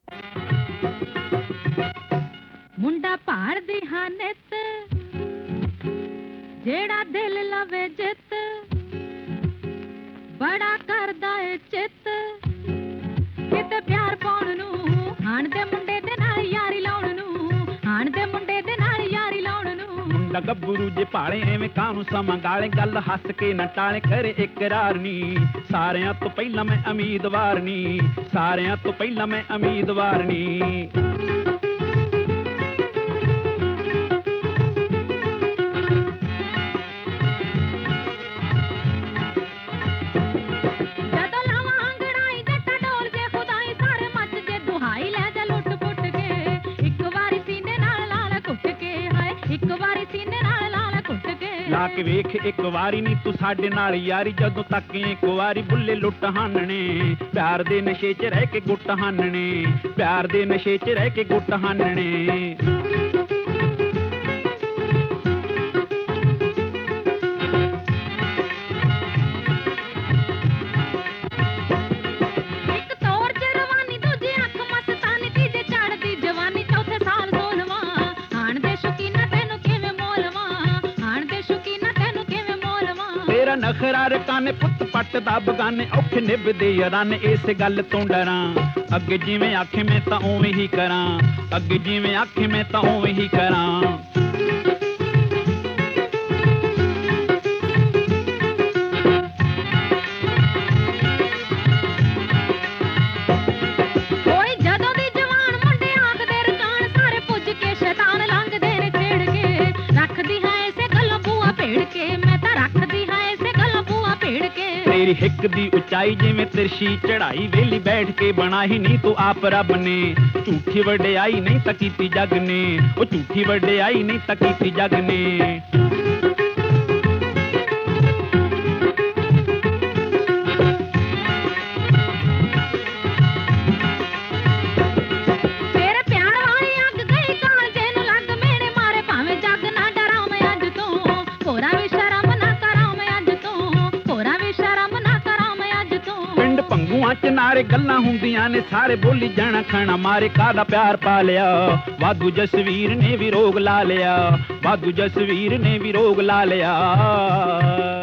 ਮੁੰਡਾ ਭਾਰਦੀ ਹਾਂ ਨਿੱਤ, ਜਿਹੜਾ ਦਿਲ ਲਵੇ ਜਿੱਤ, ਬੜਾ ਕਰਦਾ ਏ ਚਿੱਤ, ਕਿਤੇ ਪਿਆਰ ਪਾਉਣ ਨੂੰ, ਹਾਣ ਦੇ ਮੁੰਡੇ ਦੇ ਨਾਲ ਯਾਰੀ ਲਾਉਣ ਨੂੰ, ਹਾਣ ਦੇ ਮੁੰਡੇ ਦੇ ਨਾਲ ਯਾਰੀ ਲਾਉਣ ਨੂੰ। ਮੁੰਡਾ ਗੱਭਰੂ ਜੇ ਭਾਲੇ ਐਵੇਂ ਕਾਹਨੂੰ ਸਮਾਂ ਗਾਲੇ, ਗੱਲ ਹੱਸ ਕੇ ਨਾ ਟਾਲੇ, ਕਰੇ ਇਕਰਾਰ ਨੀ, ਸਾਰਿਆਂ ਤੋਂ ਪਹਿਲਾਂ ਮੈਂ ਉਮੀਦਵਾਰ ਨੀ, ਸਾਰਿਆਂ ਤੋਂ ਪਹਿਲਾਂ ਮੈਂ ਉਮੀਦਵਾਰ ਨੀ। ਲਾ ਕੇ ਵੇਖ ਇੱਕ ਵਾਰੀ ਨੀ ਤੂੰ ਸਾਡੇ ਨਾਲ ਯਾਰੀ, ਜਦੋਂ ਤੱਕ ਇੱਕ ਵਾਰੀ ਬੁੱਲੇ ਲੁੱਟ ਹਾਨਣੇ, ਪਿਆਰ ਦੇ ਨਸ਼ੇ 'ਚ ਰਹਿ ਕੇ ਗੁੱਟ ਹਾਨਣੇ, ਪਿਆਰ ਦੇ ਨਸ਼ੇ 'ਚ ਰਹਿ ਕੇ ਗੁੱਟ ਹਾਨਣੇ। ਨਖਰਾ ਰਕਾਨੇ ਪੁੱਤ ਪੱਟ ਦਾ ਬਗਾਨੇ, ਔਖੇ ਨਿਭਦੇ ਯਾਰਾਨੇ, ਇਸ ਗੱਲ ਤੋਂ ਡਰਾਂ, ਅੱਗੇ ਜਿਵੇਂ ਆਖੇ ਮੈਂ ਤਾਂ ਉਵੇਂ ਹੀ ਕਰਾਂ, ਅੱਗੇ ਜਿਵੇਂ ਆਖੇ ਮੈਂ ਤਾਂ ਉਵੇਂ ਹੀ ਕਰਾਂ। ਤੇਰੀ ਹਿੱਕ ਦੀ ਉਚਾਈ ਜਿਵੇਂ ਤਿਰਛੀ ਚੜਾਈ, ਵੇਲੀ ਬੈਠ ਕੇ ਬਣਾਈ ਨਹੀਂ ਤੂੰ ਆਪ ਰੱਬ ਨੇ, ਝੂਠੀ ਵਡਿਆਈ ਨਹੀਂ ਤਾਂ ਕੀਤੀ ਜੱਗ ਨੇ, ਉਹ ਝੂਠੀ ਵਡਿਆਈ ਨਹੀਂ ਤਾਂ ਕੀਤੀ ਜੱਗ ਨੇ। ਭੰਗੂਆਂ 'ਚ ਨਾਰੇ ਗੱਲਾਂ ਹੁੰਦੀਆਂ ਨੇ, ਸਾਰੇ ਬੋਲੀ ਜਾਣਾ ਖਾਣਾ ਮਾਰੇ, ਕਾਹਦਾ ਪਿਆਰ ਪਾ ਲਿਆ, ਵਾਧੂ ਜਸਵੀਰ ਨੇ ਵੀ ਰੋਗ ਲਾ ਲਿਆ, ਵਾਧੂ ਜਸਵੀਰ ਨੇ ਵੀ ਰੋਗ ਲਾ ਲਿਆ।